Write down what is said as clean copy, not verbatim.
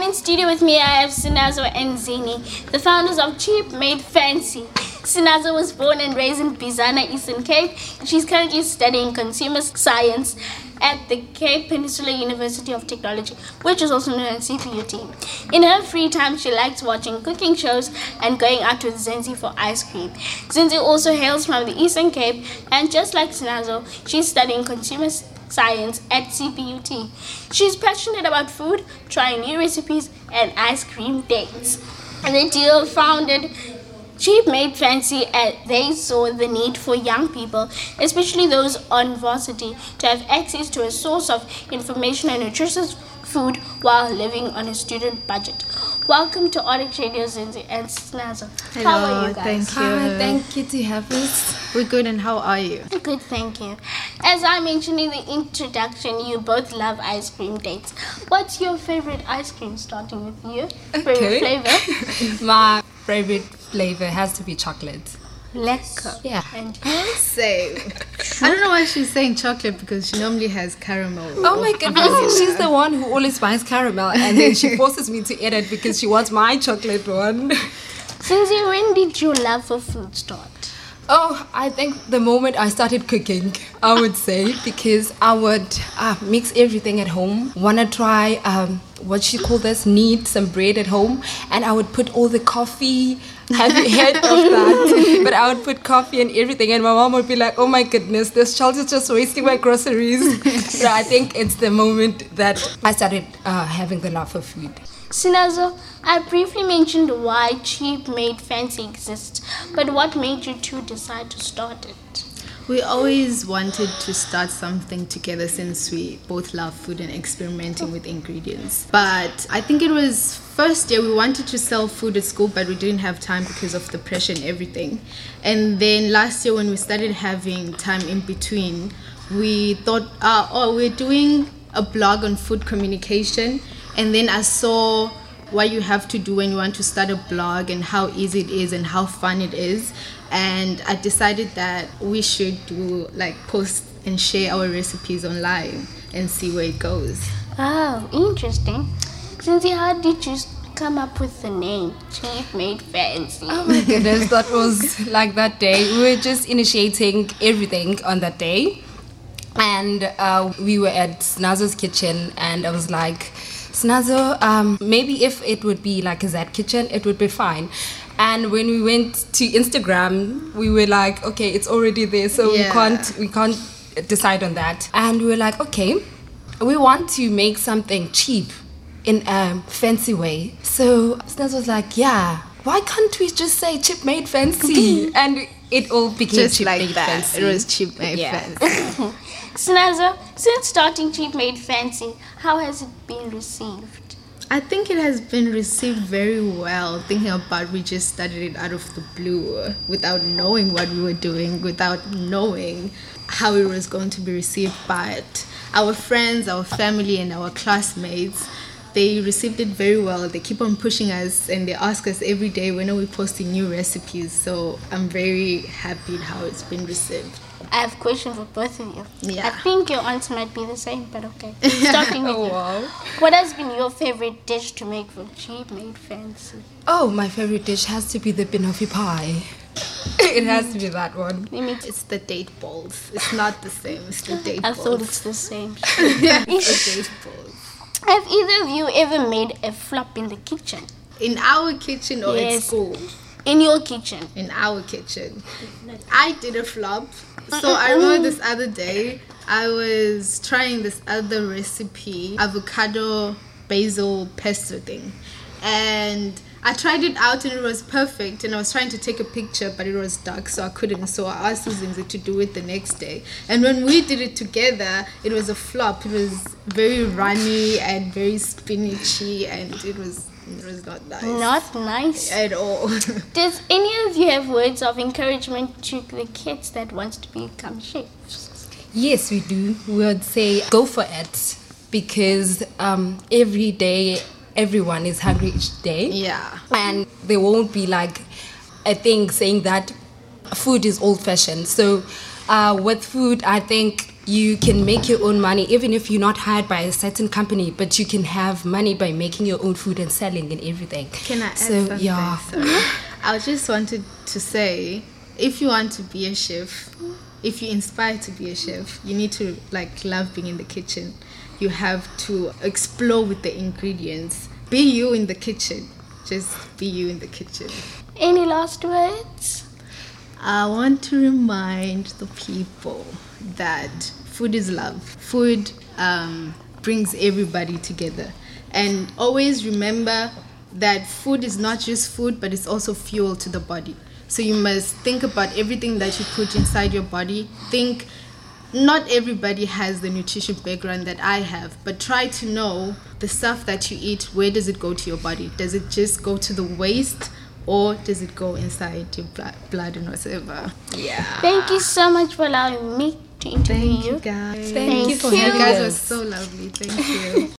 in studio with me, I have Sinazo and Zini, the founders of Cheap Made Fancy. Sinazo was born and raised in Bizana, Eastern Cape. She's currently studying consumer science at the Cape Peninsula University of Technology, which is also known as CPUT. In her free time, she likes watching cooking shows and going out with Zinzi for ice cream. Zinzi also hails from the Eastern Cape, and just like Sinazo, she's studying consumer science at CPUT. She's passionate about food, trying new recipes, and ice cream dates. The duo founded Cheap Made Fancy as they saw the need for young people, especially those on varsity, to have access to a source of information and nutritious food while living on a student budget. Welcome to Onyx Radio, Zinzi and Sinazo. Hello, how are you guys? Thank you. Hi, thank you to have us. We're good, and how are you? Good, thank you. As I mentioned in the introduction, you both love ice cream dates. What's your favorite ice cream, starting with you? Favorite flavor? My favorite flavor has to be chocolate. Lekker. Yeah. And you? Same. I don't know why she's saying chocolate, because she normally has caramel. Oh my goodness, she's the one who always buys caramel and then she forces me to edit because she wants my chocolate one. Zinzi, when did your love for food start? Oh, I think the moment I started cooking, I would say, because I would mix everything at home. Want to try, what you call this, knead some bread at home, and I would put all the coffee. Have you heard of that? But I would put coffee and everything, and my mom would be like, oh my goodness, this child is just wasting my groceries. So I think it's the moment that I started having the love for food. Sinazo, I briefly mentioned why Cheap Made Fancy exists, but what made you two decide to start it? We always wanted to start something together since we both love food and experimenting with ingredients. But I think it was first year we wanted to sell food at school, but we didn't have time because of the pressure and everything. And then last year when we started having time in between, we thought, we're doing a blog on food communication. And then I saw what you have to do when you want to start a blog and how easy it is and how fun it is. And I decided that we should do post and share our recipes online and see where it goes. Oh, interesting. Zinzi, how did you come up with the name Cheap Made Fancy? Oh my goodness, that was like that day. We were just initiating everything on that day. And we were at Snazo's kitchen, and I was like, Snazo, maybe if it would be like a Z kitchen, it would be fine. And when we went to Instagram, we were like, okay, it's already there, so we can't decide on that. And we were like, okay, we want to make something cheap in a fancy way. So Snazo was like, yeah, why can't we just say Cheap Made Fancy? And it all became Just Cheap like Made that. Fancy. It was Cheap Made Fancy. Sinazo, since starting Cheap Made Fancy, how has it been received? I think it has been received very well, thinking about we just started it out of the blue without knowing what we were doing, without knowing how it was going to be received by our friends, our family, and our classmates. They received it very well. They keep on pushing us, and they ask us every day when are we posting new recipes. So I'm very happy how it's been received. I have a question for both of you. Yeah. I think your answer might be the same, but okay. Starting with you. Wow. What has been your favorite dish to make for Cheap Made Fancy? Oh, my favorite dish has to be the banoffee pie. It has to be that one. It's the date balls. It's not the same. It's the date I balls. thought it's the same. It's the date balls. Have either of you ever made a flop in the kitchen? In our kitchen or at school? In your kitchen. In our kitchen. I did a flop. So I remember this other day, I was trying this other recipe, avocado basil pesto thing. And I tried it out and it was perfect, and I was trying to take a picture, but it was dark, so I couldn't. So I asked Susan to do it the next day. And when we did it together, it was a flop. It was very runny and very spinachy, and it was not nice. Not nice At all. Does any of you have words of encouragement to the kids that wants to become chefs? Yes, we do. We would say go for it, because every day everyone is hungry each day. Yeah. And there won't be like a thing saying that food is old-fashioned. So with food, I think you can make your own money even if you're not hired by a certain company, but you can have money by making your own food and selling and everything. Can I add something? Yeah. Sorry. I just wanted to say, if you want to be a chef, if you're inspired to be a chef, you need to love being in the kitchen. You have to explore with the ingredients. Be you in the kitchen. Just be you in the kitchen. Any last words? I want to remind the people that food is love. Food brings everybody together. And always remember that food is not just food, but it's also fuel to the body. So you must think about everything that you put inside your body. Think, not everybody has the nutrition background that I have, but try to know the stuff that you eat, where does it go to your body? Does it just go to the waste, or does it go inside your blood and whatever? Yeah. Thank you so much for allowing me to interview Thank you. you guys. Thank you for You having guys us. were so lovely. Thank you.